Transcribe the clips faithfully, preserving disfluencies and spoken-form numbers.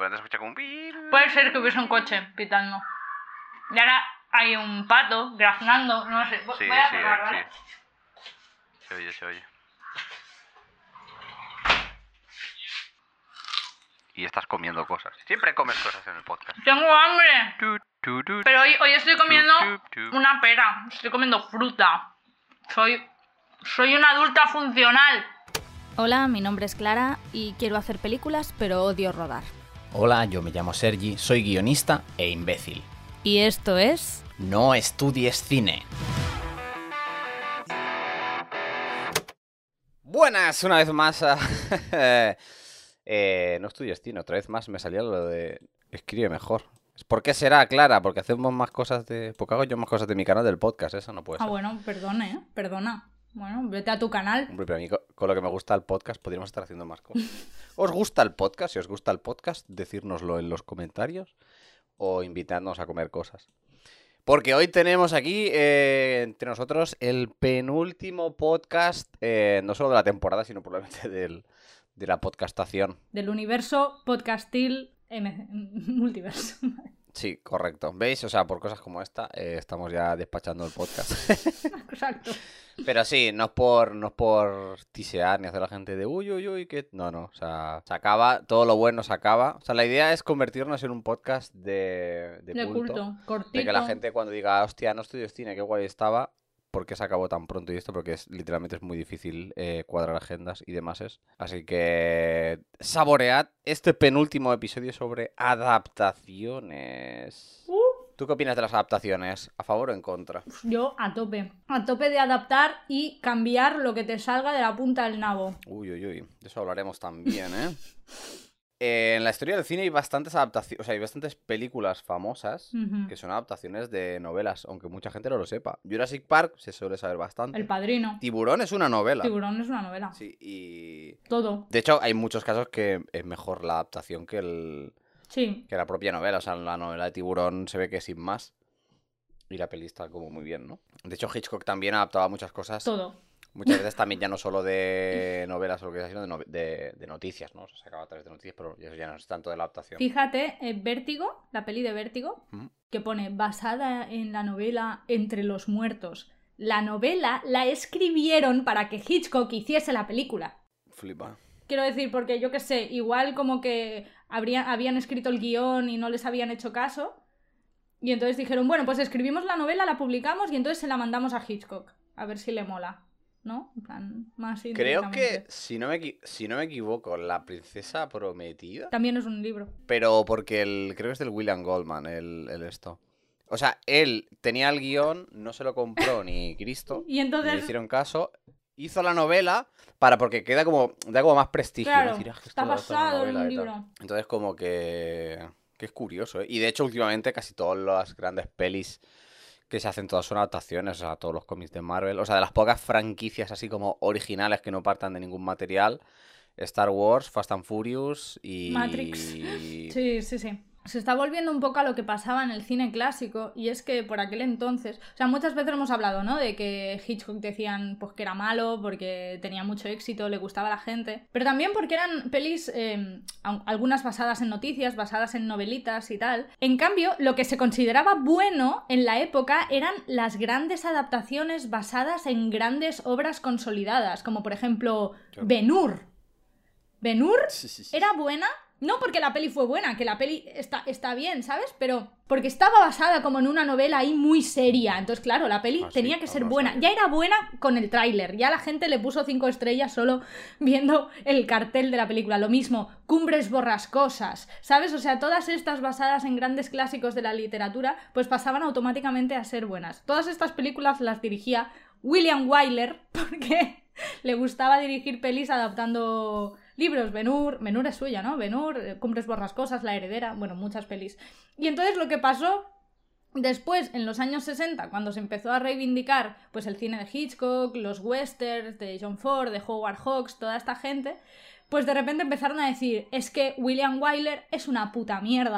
pero antes escuché como un pip. Puede ser que hubiese un coche pitando. Y ahora hay un pato graznando, no sé. Sí, Voy a sí, cerrar, sí. ¿vale? Se oye, se oye. Y estás comiendo cosas. Siempre comes cosas en el podcast. Tengo hambre. Tu, tu, tu, Pero hoy, hoy estoy comiendo tu, tu, tu. una pera. Estoy comiendo fruta. Soy, soy una adulta funcional. Hola, mi nombre es Clara y quiero hacer películas, pero odio rodar. Hola, yo me llamo Sergi, soy guionista e imbécil. Y esto es... No estudies cine. Buenas, una vez más. A... eh, no estudies cine, otra vez más me salía lo de escribe mejor. ¿Por qué será, Clara? Porque hacemos más cosas de... Porque hago yo más cosas de mi canal del podcast, eso no puede ser. Ah, bueno, perdone, ¿eh? Perdona. Bueno, vete a tu canal. Hombre, pero a mí co- con lo que me gusta el podcast podríamos estar haciendo más cosas. ¿Os gusta el podcast? Si os gusta el podcast, decírnoslo en los comentarios o invitadnos a comer cosas. Porque hoy tenemos aquí eh, entre nosotros el penúltimo podcast, eh, no solo de la temporada, sino probablemente del, de la podcastación. Del universo podcastil M- multiverso. Sí, correcto. ¿Veis? O sea, por cosas como esta, eh, estamos ya despachando el podcast. Exacto. Pero sí, no es por no es por tisear ni hacer a la gente de uy, uy, uy, que... No, no, o sea, se acaba, todo lo bueno se acaba. O sea, la idea es convertirnos en un podcast de, de, De culto. culto, cortito. De que la gente cuando diga, hostia, no estudio cine, qué guay estaba, ¿por qué se acabó tan pronto y esto? Porque es, literalmente es muy difícil eh, cuadrar agendas y demás. Es. Así que saboread este penúltimo episodio sobre adaptaciones. Uh. ¿Tú qué opinas de las adaptaciones? ¿A favor o en contra? Yo a tope. A tope de adaptar y cambiar lo que te salga de la punta del nabo. Uy, uy, uy. De eso hablaremos también, ¿eh? Eh, en la historia del cine hay bastantes adaptaciones, o sea, hay bastantes películas famosas Ujú. que son adaptaciones de novelas, aunque mucha gente no lo sepa. Jurassic Park se suele saber bastante. El Padrino. Tiburón es una novela. Tiburón es una novela. Sí, y... Todo. De hecho, hay muchos casos que es mejor la adaptación que, el... Sí. que la propia novela. O sea, en la novela de Tiburón se ve que sin más. Y la peli está como muy bien, ¿no? De hecho, Hitchcock también adaptaba muchas cosas. Todo. Muchas veces también ya no solo de novelas o lo que sea, sino de, no- de, de noticias, ¿no? O sea, se acaba a través de noticias, pero eso ya no es tanto de la adaptación. Fíjate, eh, Vértigo, la peli de Vértigo, Ujú. que pone basada en la novela Entre los muertos. La novela la escribieron para que Hitchcock hiciese la película. Flipa. Quiero decir, porque yo qué sé, igual como que habría- habían escrito el guión y no les habían hecho caso. Y entonces dijeron, bueno, pues escribimos la novela, la publicamos y entonces se la mandamos a Hitchcock. A ver si le mola. ¿No? En plan, más Creo indirectamente. que, si no, me, equi- si no me equivoco, La princesa prometida. También es un libro. Pero porque el, creo que es del William Goldman, el, el esto. O sea, él tenía el guión, no se lo compró ni Cristo. Y entonces- ni le hicieron caso. Hizo la novela para porque queda como, da como más prestigio. ¿no? Claro, Decir, "Ah, esto está lo adapta una basado en novela un y tal". libro. Entonces como que, que es curioso, ¿eh? Y de hecho últimamente casi todas las grandes pelis que se hacen todas son adaptaciones, o sea, todos los cómics de Marvel. O sea, de las pocas franquicias así como originales que no partan de ningún material. Star Wars, Fast and Furious y... Matrix. Sí, sí, sí. Se está volviendo un poco a lo que pasaba en el cine clásico, y es que por aquel entonces, o sea, muchas veces hemos hablado, ¿no? De que Hitchcock decían pues que era malo porque tenía mucho éxito, le gustaba a la gente, pero también porque eran pelis, eh, a- algunas basadas en noticias, basadas en novelitas y tal. En cambio, lo que se consideraba bueno en la época eran las grandes adaptaciones basadas en grandes obras consolidadas, como por ejemplo Claro. Ben-Hur. Ben-Hur Sí, sí, sí. era buena, no porque la peli fue buena, que la peli está, está bien, ¿sabes? Pero porque estaba basada como en una novela ahí muy seria. Entonces, claro, la peli Ah, sí, tenía que no, ser no buena. sabía. Ya era buena con el tráiler. Ya la gente le puso cinco estrellas solo viendo el cartel de la película. Lo mismo, Cumbres borrascosas, ¿sabes? O sea, todas estas basadas en grandes clásicos de la literatura, pues pasaban automáticamente a ser buenas. Todas estas películas las dirigía William Wyler, porque le gustaba dirigir pelis adaptando libros. Ben-Hur, Ben-Hur es suya, ¿no? Ben-Hur, Cumbres borrascosas, La heredera, bueno, muchas pelis. Y entonces lo que pasó después, en los años sesenta, cuando se empezó a reivindicar pues el cine de Hitchcock, los westerns de John Ford, de Howard Hawks, toda esta gente, pues de repente empezaron a decir, es que William Wyler es una puta mierda.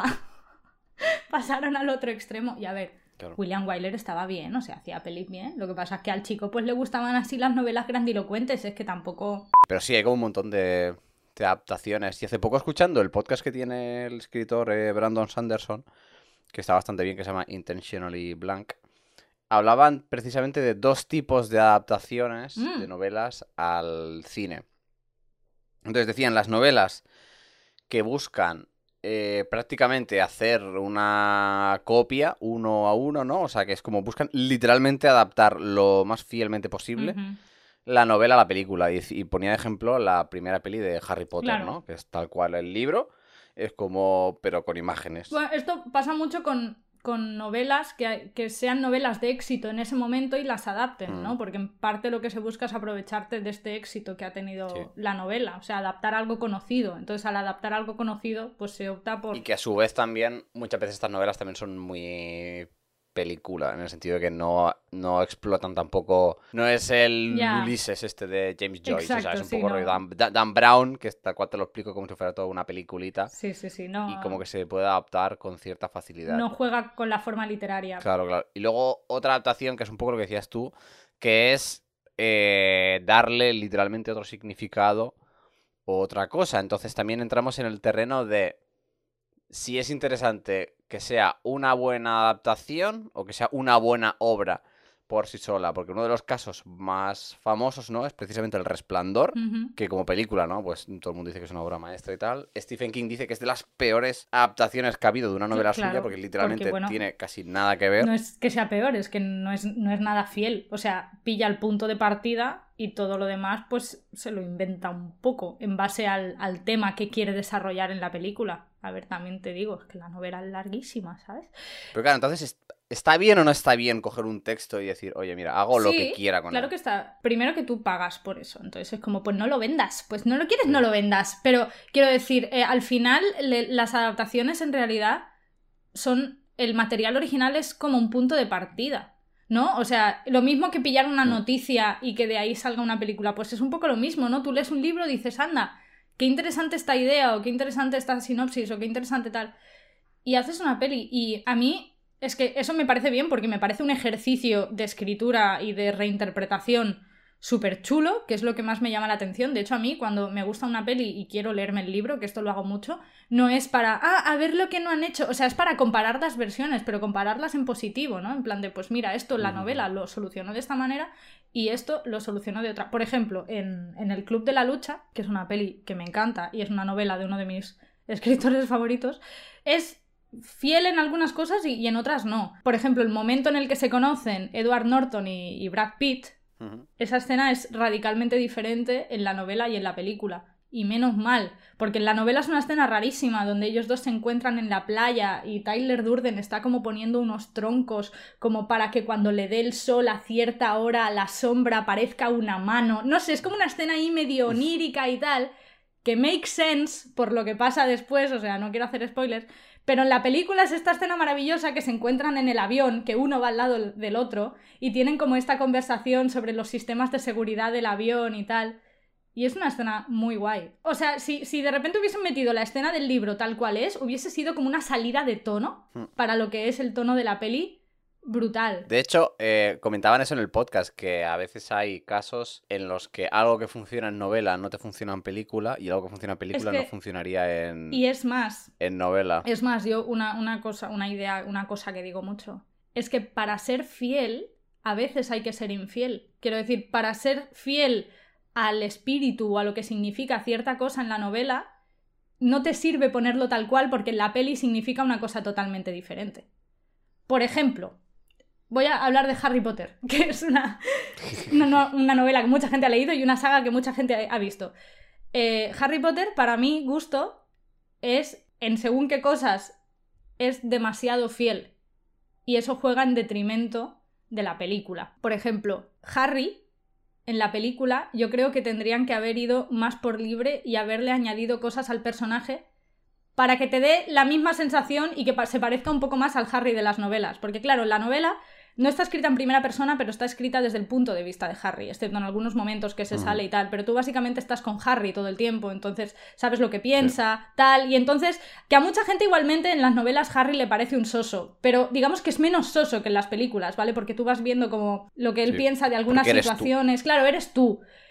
Pasaron al otro extremo. Y a ver, Claro. William Wyler estaba bien, o sea, hacía pelis bien. Lo que pasa es que al chico pues le gustaban así las novelas grandilocuentes, es que tampoco... Pero sí, hay como un montón de de adaptaciones. Y hace poco escuchando el podcast que tiene el escritor eh, Brandon Sanderson, que está bastante bien, que se llama Intentionally Blank, hablaban precisamente de dos tipos de adaptaciones Mm. de novelas al cine. Entonces decían las novelas que buscan eh, prácticamente hacer una copia uno a uno, ¿no? O sea, que es como buscan literalmente adaptar lo más fielmente posible Ujú. la novela a la película. Y, y ponía de ejemplo la primera peli de Harry Potter, Claro. ¿no? Que es tal cual el libro, es como, pero con imágenes. Bueno, esto pasa mucho con, con novelas que, hay- que sean novelas de éxito en ese momento y las adapten, Mm. ¿no? Porque en parte lo que se busca es aprovecharte de este éxito que ha tenido Sí. la novela, o sea, adaptar algo conocido. Entonces, al adaptar algo conocido, pues se opta por... Y que a su vez también, muchas veces estas novelas también son muy película, en el sentido de que no, no explotan tampoco... No es el Ya. Ulises este de James Joyce, o sea, Exacto, es un sí, poco no. rollo Dan, Dan- Dan Brown, que tal cual te lo explico como si fuera toda una peliculita, Sí, sí, sí, no, y como que se puede adaptar con cierta facilidad. no juega con la forma literaria. Claro, claro. Y luego otra adaptación, que es un poco lo que decías tú, que es eh, darle literalmente otro significado o otra cosa. Entonces también entramos en el terreno de si es interesante que sea una buena adaptación o que sea una buena obra por sí sola. Porque uno de los casos más famosos, ¿no? Es precisamente El Resplandor, Ujú. que como película, ¿no? Pues todo el mundo dice que es una obra maestra y tal. Stephen King dice que es de las peores adaptaciones que ha habido de una novela Claro, suya, porque literalmente porque, bueno, tiene casi nada que ver. No es que sea peor, es que no es, no es nada fiel. O sea, pilla el punto de partida y todo lo demás, pues se lo inventa un poco en base al, al tema que quiere desarrollar en la película. A ver, también te digo, es que la novela es larguísima, ¿sabes? Pero claro, entonces, ¿est- ¿está bien o no está bien coger un texto y decir, oye, mira, hago lo Sí, que quiera con claro él? que está. Primero que tú pagas por eso. Entonces es como, pues no lo vendas. Pues no lo quieres, no lo vendas. Pero quiero decir, eh, al final le- las adaptaciones en realidad son... El material original es como un punto de partida, ¿no? O sea, lo mismo que pillar una Mm. noticia y que de ahí salga una película, pues es un poco lo mismo, ¿no? Tú lees un libro y dices, anda, qué interesante esta idea, o qué interesante esta sinopsis, o qué interesante tal. Y haces una peli. Y a mí es que eso me parece bien porque me parece un ejercicio de escritura y de reinterpretación súper chulo, que es lo que más me llama la atención. De hecho, a mí, cuando me gusta una peli y quiero leerme el libro, que esto lo hago mucho, no es para, ah, a ver lo que no han hecho. O sea, es para comparar las versiones, pero compararlas en positivo, ¿no? En plan de, pues mira, esto la Ujú. novela lo solucionó de esta manera y esto lo solucionó de otra. Por ejemplo, en, en El Club de la Lucha, que es una peli que me encanta y es una novela de uno de mis escritores favoritos, es fiel en algunas cosas y, y en otras no. Por ejemplo, el momento en el que se conocen Edward Norton y, y Brad Pitt, Ujú. esa escena es radicalmente diferente en la novela y en la película. Y menos mal, porque en la novela es una escena rarísima donde ellos dos se encuentran en la playa y Tyler Durden está como poniendo unos troncos como para que cuando le dé el sol a cierta hora a la sombra parezca una mano. No sé, es como una escena ahí medio onírica y tal, que make sense por lo que pasa después, o sea, no quiero hacer spoilers, pero en la película es esta escena maravillosa que se encuentran en el avión, que uno va al lado del otro, y tienen como esta conversación sobre los sistemas de seguridad del avión y tal. Y es una escena muy guay. O sea, si, si de repente hubiesen metido la escena del libro tal cual es, hubiese sido como una salida de tono Hmm. para lo que es el tono de la peli. Brutal. De hecho, eh, comentaban eso en el podcast, que a veces hay casos en los que algo que funciona en novela no te funciona en película y algo que funciona en película que- no funcionaría en, Y es más, en novela. Es más, yo una, una cosa, una idea, una cosa que digo mucho, es que para ser fiel, a veces hay que ser infiel. Quiero decir, para ser fiel al espíritu o a lo que significa cierta cosa en la novela, no te sirve ponerlo tal cual porque en la peli significa una cosa totalmente diferente. Por ejemplo, voy a hablar de Harry Potter, que es una, una, no- una novela que mucha gente ha leído y una saga que mucha gente ha, ha visto. Eh, Harry Potter, para mi gusto, es, en según qué cosas, es demasiado fiel. Y eso juega en detrimento de la película. Por ejemplo, Harry, en la película, yo creo que tendrían que haber ido más por libre y haberle añadido cosas al personaje para que te dé la misma sensación y que pa- se parezca un poco más al Harry de las novelas. Porque claro, la novela no está escrita en primera persona, pero está escrita desde el punto de vista de Harry, excepto en algunos momentos que se Ujú. sale y tal. Pero tú básicamente estás con Harry todo el tiempo, entonces sabes lo que piensa, tal. Y entonces, que a mucha gente igualmente en las novelas Harry le parece un soso, pero digamos que es menos soso que en las películas, ¿vale? Porque tú vas viendo como lo que él Sí, piensa de algunas porque eres tú. situaciones. Claro, eres tú.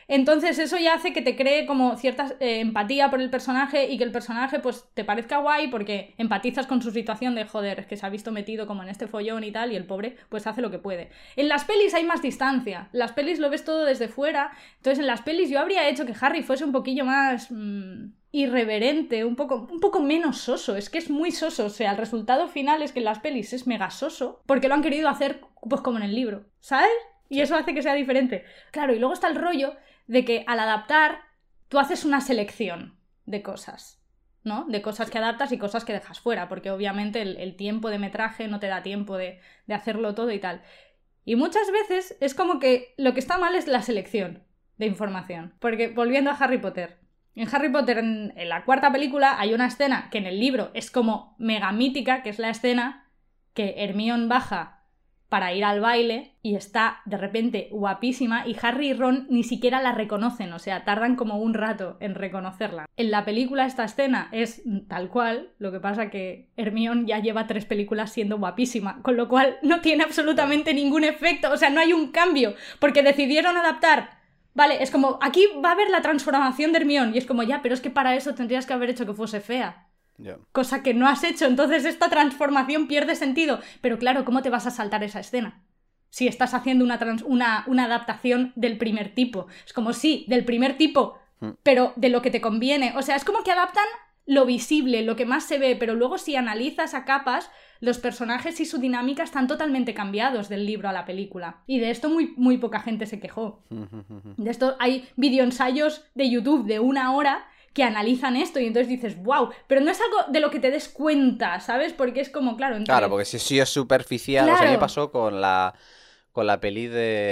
Entonces eso ya hace que te cree como cierta eh, empatía por el personaje y que el personaje pues te parezca guay porque empatizas con su situación de joder, es que se ha visto metido como en este follón y tal y el pobre pues hace lo que puede. En las pelis hay más distancia, las pelis lo ves todo desde fuera, entonces en las pelis yo habría hecho que Harry fuese un poquillo más mmm, irreverente, un poco, un poco menos soso, es que es muy soso, o sea, el resultado final es que en las pelis es mega soso porque lo han querido hacer pues como en el libro, ¿sabes? Y eso hace que sea diferente. Claro, y luego está el rollo de que al adaptar tú haces una selección de cosas, ¿no? De cosas que adaptas y cosas que dejas fuera, porque obviamente el, el tiempo de metraje no te da tiempo de, de hacerlo todo y tal. Y muchas veces es como que lo que está mal es la selección de información. Porque volviendo a Harry Potter, en Harry Potter, en, en la cuarta película, hay una escena que en el libro es como mega mítica, que es la escena que Hermione baja para ir al baile y está de repente guapísima y Harry y Ron ni siquiera la reconocen, o sea, tardan como un rato en reconocerla. En la película esta escena es tal cual, lo que pasa que Hermione ya lleva tres películas siendo guapísima, con lo cual no tiene absolutamente ningún efecto, o sea, no hay un cambio, porque decidieron adaptar, vale, es como, aquí va a haber la transformación de Hermione, y es como, ya, pero es que para eso tendrías que haber hecho que fuese fea. Yeah. Cosa que no has hecho, entonces esta transformación pierde sentido. Pero claro, ¿cómo te vas a saltar esa escena? Si estás haciendo una, trans- una, una adaptación del primer tipo. Es como, sí, del primer tipo, mm. pero de lo que te conviene. O sea, es como que adaptan lo visible, lo que más se ve, pero luego si analizas a capas, los personajes y su dinámica están totalmente cambiados del libro a la película. Y de esto muy, muy poca gente se quejó. De esto hay videoensayos de YouTube de una hora que analizan esto y entonces dices, wow, pero no es algo de lo que te des cuenta, ¿sabes? Porque es como, claro... Entre... Claro, porque si sí es superficial, claro. O sea, a mí me pasó con la, con la peli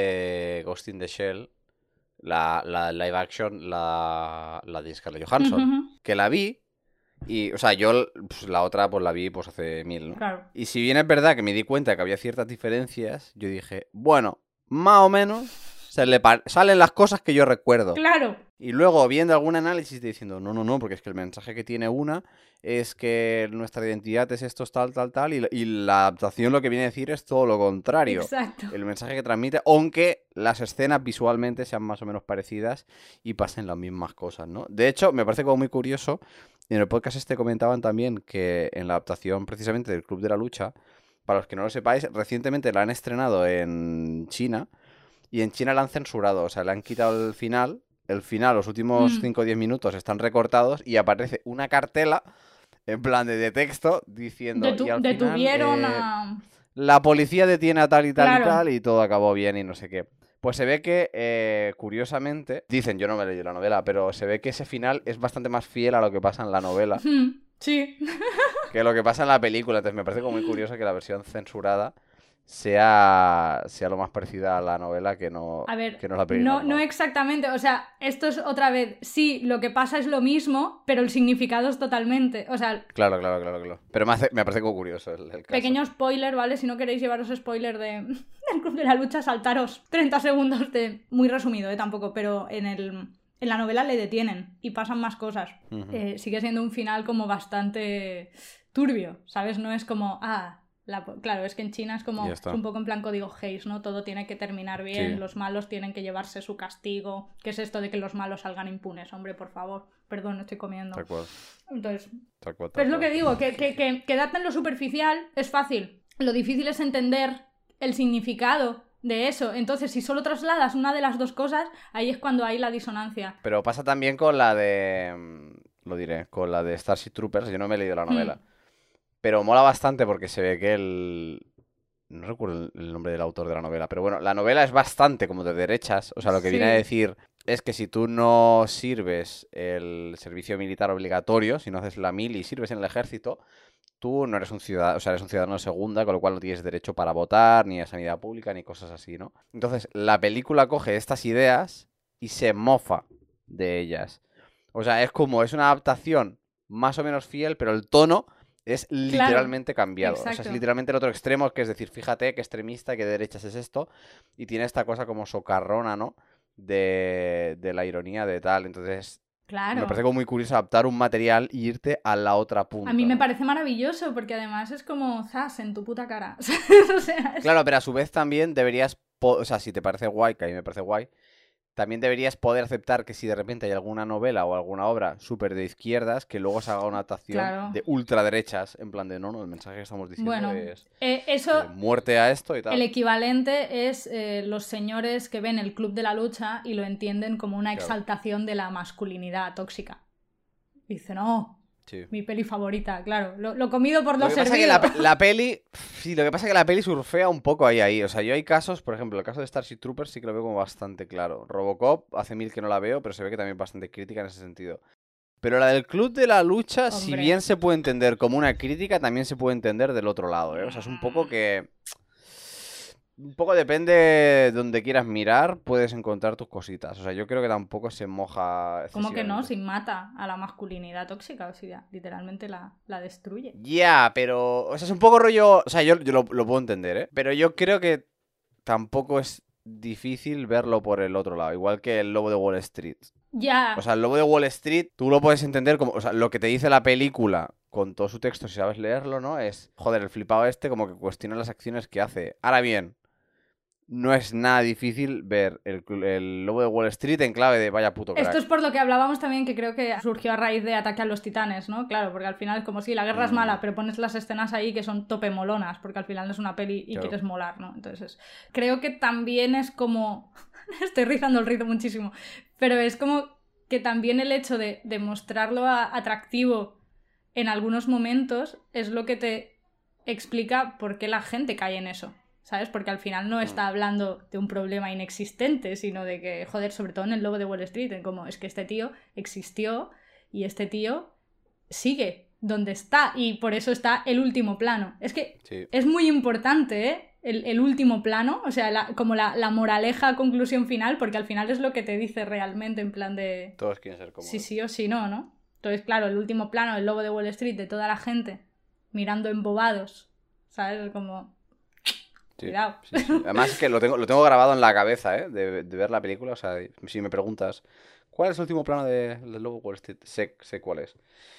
de Ghost in the Shell, la, la live action, la, la de Scarlett Johansson, uh-huh. que la vi y, o sea, yo pues, la otra pues la vi pues hace mil, ¿no? Claro. Y si bien es verdad que me di cuenta que había ciertas diferencias, yo dije, bueno, más o menos... Se le pa- salen las cosas que yo recuerdo. Claro. Y luego viendo algún análisis diciendo, no, no, no, porque es que el mensaje que tiene una es que nuestra identidad es esto, tal, tal, tal, y, y la adaptación lo que viene a decir es todo lo contrario. Exacto. El mensaje que transmite, aunque las escenas visualmente sean más o menos parecidas y pasen las mismas cosas, ¿no? De hecho, me parece como muy curioso, en el podcast este comentaban también que en la adaptación precisamente del Club de la Lucha, para los que no lo sepáis, recientemente la han estrenado en China. Y en China la han censurado, o sea, le han quitado el final. El final, los últimos cinco o diez minutos están recortados y aparece una cartela en plan de, de texto diciendo... Detu- y al detuvieron final, eh, a... La policía detiene a tal y tal Claro. y tal y todo acabó bien y no sé qué. Pues se ve que, eh, curiosamente... Dicen, yo no me he leído la novela, pero se ve que ese final es bastante más fiel a lo que pasa en la novela. Sí. Que lo que pasa en la película. Entonces me parece como muy curioso que la versión censurada... Sea, sea lo más parecida a la novela que no, a ver, que no la película. No, no exactamente, o sea, esto es otra vez, sí, lo que pasa es lo mismo, pero el significado es totalmente, o sea... Claro, claro, claro, claro. Pero me, hace, me parece como curioso el, el caso. Pequeño spoiler, ¿vale? Si no queréis llevaros spoiler de, del Club de la Lucha, saltaros treinta segundos de... Muy resumido, ¿eh? Tampoco, pero en el... En la novela le detienen y pasan más cosas. Uh-huh. Eh, sigue siendo un final como bastante turbio, ¿sabes? No es como, ah... La, claro, es que en China es como es un poco en plan código Hays, ¿no? Todo tiene que terminar bien, sí. Los malos tienen que llevarse su castigo. ¿Qué es esto de que los malos salgan impunes? Hombre, por favor, perdón, estoy comiendo. Tal cual. Entonces, tal cual, tal pero es lo cual. que digo, que, que, que quedarte en lo superficial es fácil. Lo difícil es entender el significado de eso. Entonces, si solo trasladas una de las dos cosas, ahí es cuando hay la disonancia. Pero pasa también con la de... Lo diré, con la de Starship Troopers. Yo no me he leído la novela. Hmm. Pero mola bastante porque se ve que el... No recuerdo el nombre del autor de la novela, pero bueno, la novela es bastante como de derechas. O sea, lo que sí. viene a decir es que si tú no sirves el servicio militar obligatorio, si no haces la mili y sirves en el ejército, tú no eres un ciudadano, o sea, eres un ciudadano de segunda, con lo cual no tienes derecho para votar, ni a sanidad pública, ni cosas así, ¿no? Entonces, la película coge estas ideas y se mofa de ellas. O sea, es como, es una adaptación más o menos fiel, pero el tono... es literalmente claro, cambiado. Exacto. O sea, es literalmente el otro extremo, que es decir, fíjate qué extremista, qué derechas es esto, y tiene esta cosa como socarrona, ¿no? De, de la ironía de tal. Entonces, claro. me parece como muy curioso adaptar un material y irte a la otra punta. A mí me ¿no? parece maravilloso, porque además es como zas en tu puta cara. o sea, es... Claro, pero a su vez también deberías, po- o sea, si te parece guay, que a mí me parece guay, también deberías poder aceptar que si de repente hay alguna novela o alguna obra súper de izquierdas, que luego se haga una adaptación Claro. de ultraderechas, en plan de, no, no, el mensaje que estamos diciendo Bueno, es eh, eso... eh, muerte a esto y tal. El equivalente es eh, los señores que ven el Club de la Lucha y lo entienden como una Claro. exaltación de la masculinidad tóxica. Dicen, oh, Sí. mi peli favorita, claro. Lo, lo comido por lo, Lo que pasa es que servido. la, pe- la peli, sí, lo que pasa es que la peli surfea un poco ahí, ahí. O sea, yo hay casos, por ejemplo, el caso de Starship Troopers sí que lo veo como bastante claro. Robocop, hace mil que no la veo, pero se ve que también es bastante crítica en ese sentido. Pero la del Club de la Lucha, si Hombre. bien se puede entender como una crítica, también se puede entender del otro lado, ¿eh? O sea, es un poco que... Un poco depende de donde quieras mirar, puedes encontrar tus cositas. O sea, yo creo que tampoco se moja ¿Cómo que no? excesivamente. Si mata a la masculinidad tóxica, o sea, literalmente la, la destruye. Ya, pero... O sea, es un poco rollo... O sea, yo, yo lo, lo puedo entender, ¿eh? Pero yo creo que tampoco es difícil verlo por el otro lado. Igual que el Lobo de Wall Street. Ya, O sea, el Lobo de Wall Street, tú lo puedes entender como... O sea, lo que te dice la película con todo su texto, si sabes leerlo, ¿no? Es... Joder, el flipado este como que cuestiona las acciones que hace. Ahora bien... No es nada difícil ver el, cl- el Lobo de Wall Street en clave de vaya puto crack. esto es por lo que hablábamos también, que creo que surgió a raíz de Ataque a los Titanes, ¿no? Claro, porque al final es como si la guerra es Mm. mala, pero pones las escenas ahí que son tope molonas, porque al final es una peli y Claro. quieres molar, ¿no? Entonces, creo que también es como... Estoy rizando el rizo muchísimo, pero es como que también el hecho de, de mostrarlo a- atractivo en algunos momentos es lo que te explica por qué la gente cae en eso. ¿Sabes? Porque al final no está hablando de un problema inexistente, sino de que, joder, sobre todo en el Lobo de Wall Street, en como es que este tío existió y este tío sigue donde está y por eso está el último plano. Es que Sí. es muy importante, ¿eh? El, el último plano, o sea, la- como la, la moraleja, conclusión final, porque al final es lo que te dice realmente en plan de Todos quieren ser como sí, él. sí o sí no, ¿no? Entonces, claro, el último plano del Lobo de Wall Street de toda la gente mirando embobados, ¿sabes? Como... Sí, Cuidado. sí, sí. Además es que lo tengo, lo tengo grabado en la cabeza, ¿eh? De, de ver la película. O sea, si me preguntas, ¿cuál es el último plano de, de Lobo de Wall Street? Sé, sé cuál es.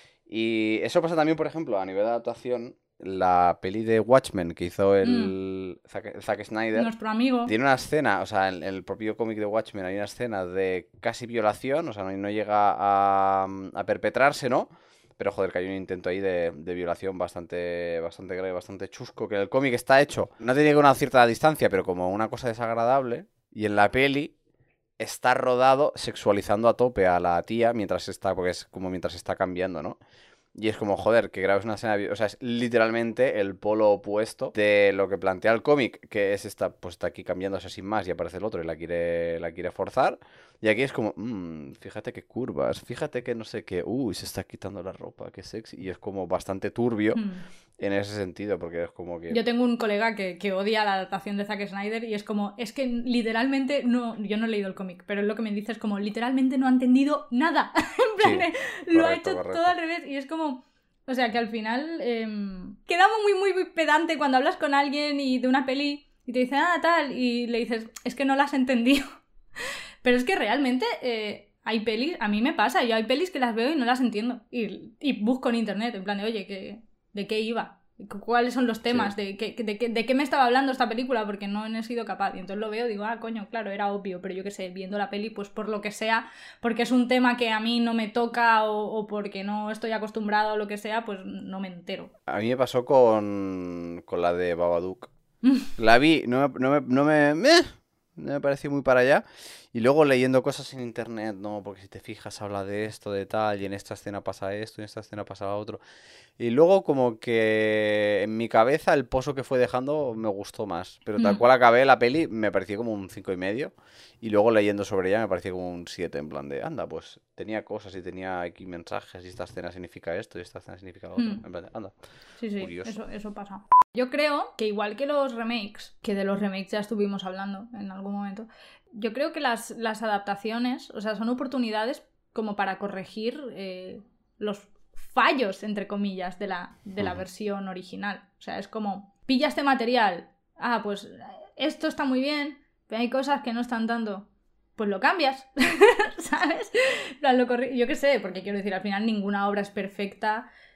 Y eso pasa también, por ejemplo, a nivel de adaptación. La peli de Watchmen que hizo el Zack, Zack Snyder. Nuestro amigo. Tiene una escena, o sea, en, en el propio cómic de Watchmen hay una escena de casi violación, o sea, no, no llega a, a perpetrarse, ¿no? Pero joder, que hay un intento ahí de, de violación bastante, bastante grave, bastante chusco, que en el cómic está hecho, no tiene que una cierta distancia, pero como una cosa desagradable, y en la peli está rodado sexualizando a tope a la tía mientras está, porque es como mientras está cambiando, ¿no? Y es como, joder, que grabes una escena... O sea, es literalmente el polo opuesto de lo que plantea el cómic, que es esta, pues está aquí cambiándose sin más y aparece el otro y la quiere, la quiere forzar. Y aquí es como, mmm, fíjate qué curvas, fíjate que no sé qué, uy, se está quitando la ropa, qué sexy. Y es como bastante turbio Hmm. en ese sentido, porque es como que... Yo tengo un colega que, que odia la adaptación de Zack Snyder y es como, es que literalmente no, yo no he leído el cómic, pero lo que me dice es como, literalmente no ha entendido nada. En plan, Sí, de, lo ha correcto, hecho correcto. todo al revés y es como, o sea que al final eh, queda muy, muy, muy pedante cuando hablas con alguien y de una peli y te dice, ah, tal, y le dices, es que no la has entendido. Pero es que realmente eh, hay pelis, a mí me pasa, yo hay pelis que las veo y no las entiendo. Y, y busco en internet, en plan de, oye, ¿qué, ¿de qué iba? ¿Cuáles son los temas? Sí. ¿De, qué, de, qué, ¿De qué me estaba hablando esta película? Porque no he sido capaz. Y entonces lo veo y digo, ah, coño, claro, era obvio. Pero yo qué sé, viendo la peli, pues por lo que sea, porque es un tema que a mí no me toca o, o porque no estoy acostumbrado o lo que sea, pues no me entero. A mí me pasó con, con la de Babadook. La vi, no me, no me, no me, meh, no me pareció muy para allá. Y luego leyendo cosas en internet, no, porque si te fijas habla de esto, de tal, y en esta escena pasa esto, y en esta escena pasa lo otro. Y luego como que en mi cabeza el pozo que fue dejando me gustó más. Pero tal Mm. cual acabé la peli me pareció como un cinco y medio. Y luego leyendo sobre ella me pareció como un siete, en plan de, anda, pues tenía cosas y tenía aquí mensajes, y esta escena significa esto, y esta escena significa lo otro. Mm. En plan de, anda. Sí, sí, Curioso. eso, eso pasa. Yo creo que igual que los remakes, que de los remakes ya estuvimos hablando en algún momento, yo creo que las, las adaptaciones, o sea, son oportunidades como para corregir eh, los fallos, entre comillas, de la, de la Ujú. versión original. O sea, es como, pilla este material, ah, pues esto está muy bien, pero hay cosas que no están tanto. Pues lo cambias, ¿sabes? En plan, lo corri- Yo qué sé, porque quiero decir, al final ninguna obra es perfecta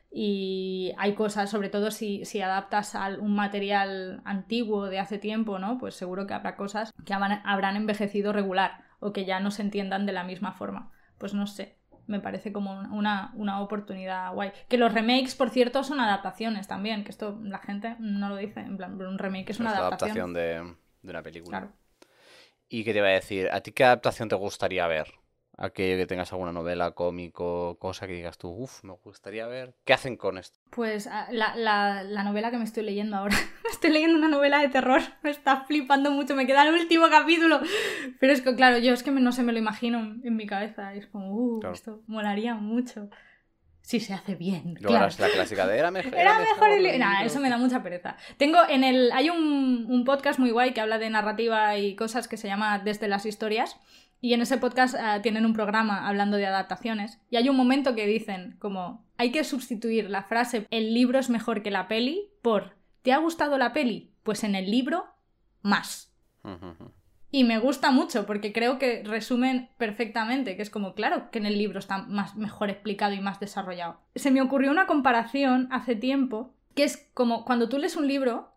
y hay cosas, sobre todo si, si adaptas a un material antiguo de hace tiempo, ¿no? Pues seguro que habrá cosas que habrán, habrán envejecido regular o que ya no se entiendan de la misma forma. Pues no sé, me parece como una, una oportunidad guay. Que los remakes, por cierto, son adaptaciones también, que esto la gente no lo dice, en plan, un remake es una Es la adaptación. adaptación de, de una película. Claro. ¿Y qué te iba a decir? ¿A ti qué adaptación te gustaría ver? Aquello que tengas alguna novela, cómico, cosa que digas tú, uff, me gustaría ver. ¿Qué hacen con esto? Pues la, la, la novela que me estoy leyendo ahora. Estoy leyendo una novela de terror. Me está flipando mucho. Me queda el último capítulo. Pero es que, claro, yo es que me, no sé, me lo imagino en, en mi cabeza. Es como, uh, Claro. esto molaría mucho. Si se hace bien. Luego claro. la, la clásica de era mejor. Era mejor el el libro. Nah, libro". eso me da mucha pereza. Tengo en el. Hay un, un podcast muy guay que habla de narrativa y cosas que se llama Desde las Historias. Y en ese podcast uh, tienen un programa hablando de adaptaciones. Y hay un momento que dicen como hay que sustituir la frase el libro es mejor que la peli por ¿te ha gustado la peli? Pues en el libro, más. Ujú. Y me gusta mucho porque creo que resumen perfectamente, que es como, claro, que en el libro está más, mejor explicado y más desarrollado. Se me ocurrió una comparación hace tiempo, que es como cuando tú lees un libro,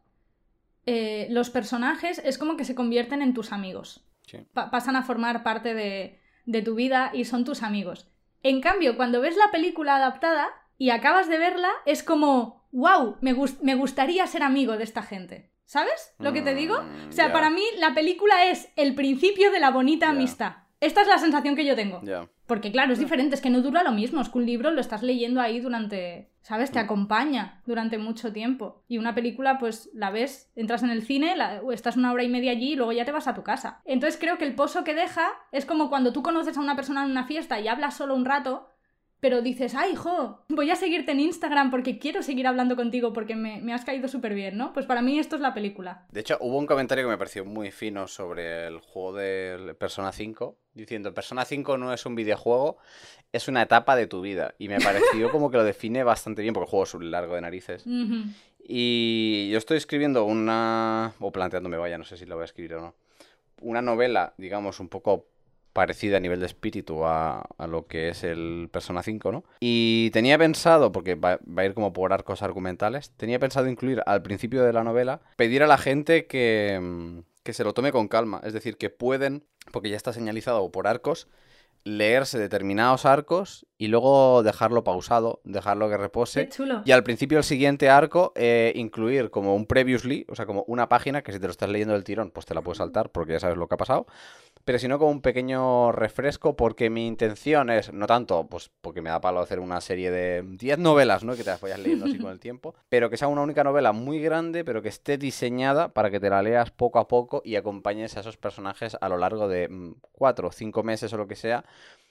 eh, los personajes es como que se convierten en tus amigos. Sí. Pa- pasan a formar parte de, de tu vida y son tus amigos. En cambio, cuando ves la película adaptada y acabas de verla, es como, wow, me, gust- me gustaría ser amigo de esta gente. ¿Sabes lo que te digo? Mm, O sea, ya. para mí la película es el principio de la bonita Ya. amistad. Esta es la sensación que yo tengo. Ya. Porque claro, es diferente, es que no dura lo mismo, es que un libro lo estás leyendo ahí durante, ¿sabes? Te acompaña durante mucho tiempo. Y una película, pues la ves, entras en el cine, la, o estás una hora y media allí y luego ya te vas a tu casa. Entonces creo que el pozo que deja es como cuando tú conoces a una persona en una fiesta y hablas solo un rato, pero dices, ay, jo, voy a seguirte en Instagram porque quiero seguir hablando contigo porque me, me has caído súper bien, ¿no? Pues para mí esto es la película. De hecho, hubo un comentario que me pareció muy fino sobre el juego de Persona cinco, diciendo, Persona cinco no es un videojuego, es una etapa de tu vida. Y me pareció como que lo define bastante bien, porque el juego es un largo de narices. Ujú. Y yo estoy escribiendo una, o planteándome, vaya, no sé si lo voy a escribir o no, una novela, digamos, un poco parecida a nivel de espíritu a, a lo que es el Persona cinco, ¿no? Y tenía pensado, porque va, va a ir como por arcos argumentales, tenía pensado incluir al principio de la novela, pedir a la gente que, mm, que se lo tome con calma. Es decir, que pueden, porque ya está señalizado por arcos, leerse determinados arcos y luego dejarlo pausado, dejarlo que repose. Qué chulo. Y al principio del siguiente arco, eh, incluir como un previously, o sea, como una página que si te lo estás leyendo del tirón, pues te la puedes saltar porque ya sabes lo que ha pasado. Pero si no, como un pequeño refresco, porque mi intención es, no tanto, pues porque me da palo hacer una serie de diez novelas, ¿no? Que te las vayas leyendo así con el tiempo, pero que sea una única novela muy grande, pero que esté diseñada para que te la leas poco a poco y acompañes a esos personajes a lo largo de mm, cuatro o cinco meses o lo que sea,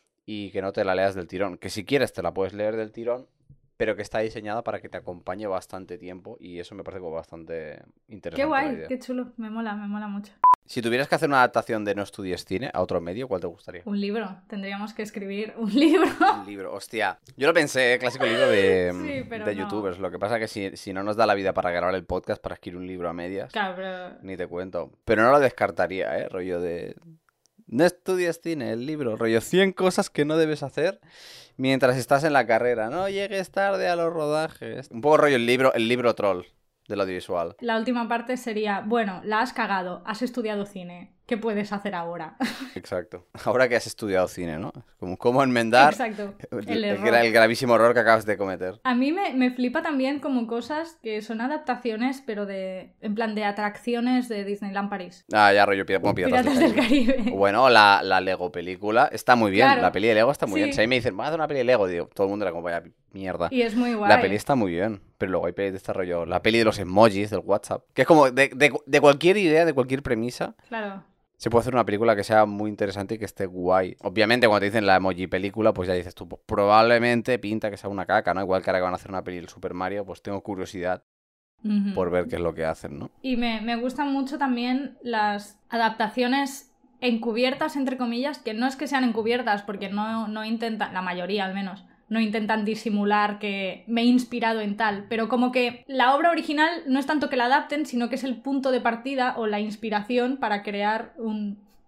y que no te la leas del tirón. Que si quieres te la puedes leer del tirón, pero que está diseñada para que te acompañe bastante tiempo, y eso me parece como bastante interesante. Qué la guay, idea. qué chulo. Me mola, me mola mucho. Si tuvieras que hacer una adaptación de No estudies cine a otro medio, ¿cuál te gustaría? Un libro. Tendríamos que escribir un libro. Un libro, hostia. Yo lo pensé, eh, clásico libro de, Sí, pero de no. youtubers. Lo que pasa es que si, si no nos da la vida para grabar el podcast, para escribir un libro a medias, Claro, pero... ni te cuento. Pero no lo descartaría, ¿eh? Rollo de... No estudies cine, el libro. Rollo cien cosas que no debes hacer mientras estás en la carrera. No llegues tarde a los rodajes. Un poco rollo el libro, el libro troll del audiovisual. La última parte sería, bueno, la has cagado, has estudiado cine, ¿qué puedes hacer ahora? Exacto. Ahora que has estudiado cine, ¿no? Como cómo enmendar Exacto, el, el el, error. el gravísimo error que acabas de cometer. A mí me, me flipa también como cosas que son adaptaciones, pero de, en plan de atracciones de Disneyland París. Ah, ya rollo pira- como Piratas, Piratas del Caribe. Bueno, la, la Lego película está muy bien. Claro. La peli de Lego está muy Sí. bien. Si a mí me dicen, vamos a hacer una peli de Lego, digo, todo el mundo era como, vaya mierda. Y es muy guay. La peli está muy bien, pero luego hay pelis de este rollo. La peli de los emojis del WhatsApp. Que es como de, de, de cualquier idea, de cualquier premisa, Claro. se puede hacer una película que sea muy interesante y que esté guay. Obviamente, cuando te dicen la emoji película, pues ya dices tú, pues probablemente pinta que sea una caca, ¿no? Igual que ahora que van a hacer una peli del Super Mario, pues tengo curiosidad Ujú. por ver qué es lo que hacen, ¿no? Y me, me gustan mucho también las adaptaciones encubiertas, entre comillas, que no es que sean encubiertas, porque no, no intentan, la mayoría al menos, no intentan disimular que me he inspirado en tal, pero como que la obra original no es tanto que la adapten, sino que es el punto de partida o la inspiración para crear un,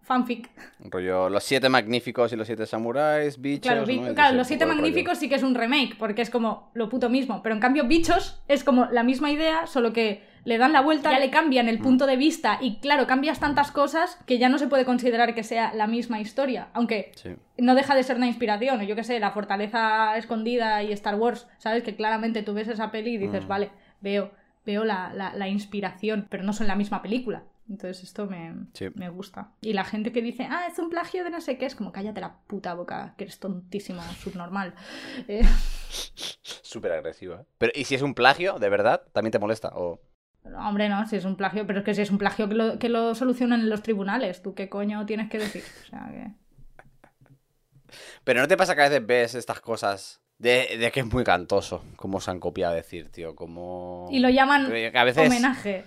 fanfic. Rollo, los siete magníficos y los siete samuráis, bichos... Claro, vi- ¿no? claro Ese los siete poco de magníficos sí que es un remake, porque es como lo puto mismo. Pero en cambio, bichos es como la misma idea, solo que le dan la vuelta, ya le cambian el punto de vista y claro, cambias tantas cosas que ya no se puede considerar que sea la misma historia. Aunque Sí. no deja de ser una inspiración, o yo qué sé, La Fortaleza Escondida y Star Wars, ¿sabes? Que claramente tú ves esa peli y dices, Mm. vale, veo, veo la, la, la inspiración, pero no son la misma película. Entonces esto me, Sí. me gusta. Y la gente que dice, ah, es un plagio de no sé qué, es como, cállate la puta boca, que eres tontísimo, subnormal. Eh, Súper agresiva. Pero, ¿y si es un plagio, de verdad? ¿También te molesta? O... no, hombre, no, si es un plagio, pero es que si es un plagio que lo, que lo solucionan en los tribunales, ¿tú qué coño tienes que decir? O sea, que... Pero ¿no te pasa que a veces ves estas cosas de, de que es muy cantoso? Como se han copiado a decir, tío, como... Y lo llaman Que a veces... homenaje.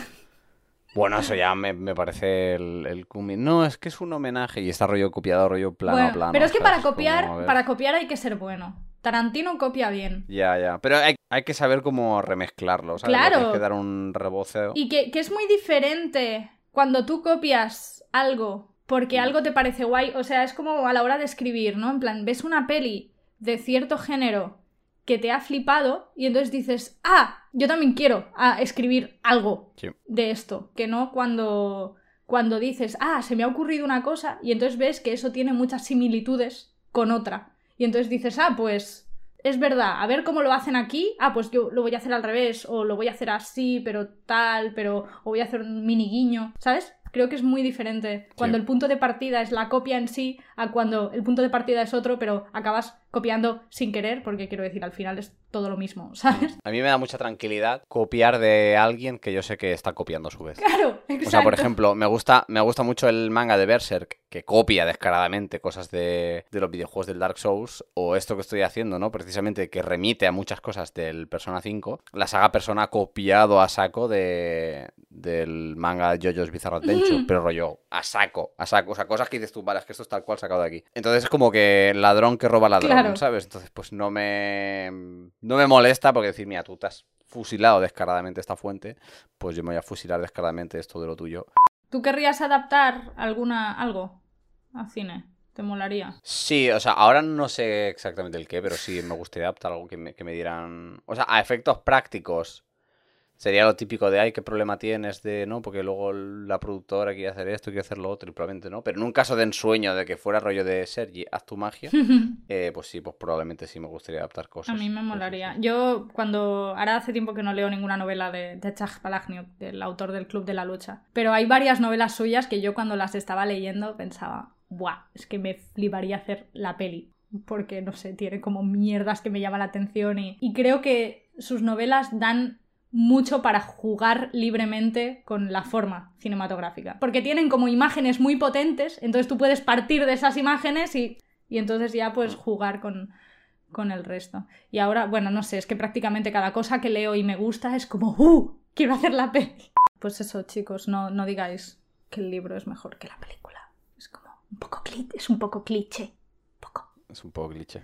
Bueno, eso ya me, me parece el, el cumi. No, es que es un homenaje y está rollo copiado, rollo plano Bueno, a plano. pero es que ¿sabes? para copiar, Como, a ver. para copiar hay que ser bueno. Tarantino copia bien. Ya, ya. Pero hay, hay que saber cómo remezclarlo, ¿sabes? Claro. Le tienes que dar un reboceo. Y que, que es muy diferente cuando tú copias algo porque algo te parece guay. O sea, es como a la hora de escribir, ¿no? En plan, ves una peli de cierto género que te ha flipado y entonces dices, ah, yo también quiero ah, escribir algo Sí. de esto. Que no cuando, cuando dices, ah, se me ha ocurrido una cosa y entonces ves que eso tiene muchas similitudes con otra. Y entonces dices, ah, pues es verdad, a ver cómo lo hacen aquí, ah, pues yo lo voy a hacer al revés, o lo voy a hacer así, pero tal, pero o voy a hacer un mini guiño, ¿sabes? Creo que es muy diferente cuando Sí. el punto de partida es la copia en sí a cuando el punto de partida es otro, pero acabas copiando sin querer, porque quiero decir, al final es todo lo mismo, ¿sabes? A mí me da mucha tranquilidad copiar de alguien que yo sé que está copiando a su vez. Claro, exacto. O sea, por ejemplo, me gusta, me gusta mucho el manga de Berserk, que copia descaradamente cosas de, de los videojuegos del Dark Souls, o esto que estoy haciendo, ¿no? Precisamente que remite a muchas cosas del Persona cinco. La saga Persona ha copiado a saco de, del manga JoJo's Bizarre Adventure, Mm. pero rollo, a saco, a saco. O sea, cosas que dices tú, vale, es que esto es tal cual sacado de aquí. Entonces es como que ladrón que roba ladrón, Claro. ¿sabes? Entonces, pues no me, no me molesta porque decir, mira, tú te has fusilado descaradamente esta fuente, pues yo me voy a fusilar descaradamente esto de lo tuyo. ¿Tú querrías adaptar alguna algo a cine? ¿Te molaría? Sí, o sea, ahora no sé exactamente el qué, pero sí me gustaría adaptar algo que me, que me dieran... O sea, a efectos prácticos sería lo típico de, ay, ¿qué problema tienes de, no? Porque luego la productora quiere hacer esto, quiere hacer lo otro, y probablemente no. Pero en un caso de ensueño, de que fuera rollo de Sergi, haz tu magia, eh, pues sí, pues probablemente sí me gustaría adaptar cosas. A mí me Sí, sí, molaría. sí. Yo cuando... Ahora hace tiempo que no leo ninguna novela de, de Chaj Palahniuk, del autor del Club de la Lucha. Pero hay varias novelas suyas que yo cuando las estaba leyendo pensaba, buah, es que me fliparía hacer la peli. Porque, no sé, tiene como mierdas que me llaman la atención y, y creo que sus novelas dan mucho para jugar libremente con la forma cinematográfica. Porque tienen como imágenes muy potentes, entonces tú puedes partir de esas imágenes y, y entonces ya puedes jugar con, con el resto. Y ahora, bueno, no sé, es que prácticamente cada cosa que leo y me gusta es como ¡uh! Quiero hacer la peli. Pues eso, chicos, no, no digáis que el libro es mejor que la película. Es como un poco cliché, es un poco cliché. Un poco. Es un poco cliché.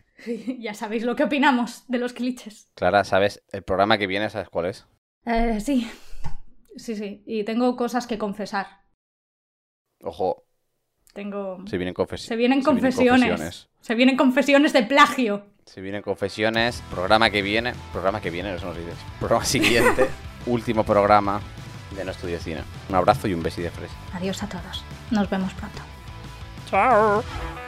Ya sabéis lo que opinamos de los clichés. Clara, ¿sabes? El programa que viene, ¿sabes cuál es? Eh, sí, sí, sí. Y tengo cosas que confesar. Ojo, Tengo... se vienen, confes- Se vienen se vienen confesiones. confesiones. Se vienen confesiones de plagio. Se vienen confesiones, programa que viene, programa que viene, eso nos dices, programa siguiente, último programa de No Estudio Cine. Un abrazo y un besi de fresa. Adiós a todos. Nos vemos pronto. Chao.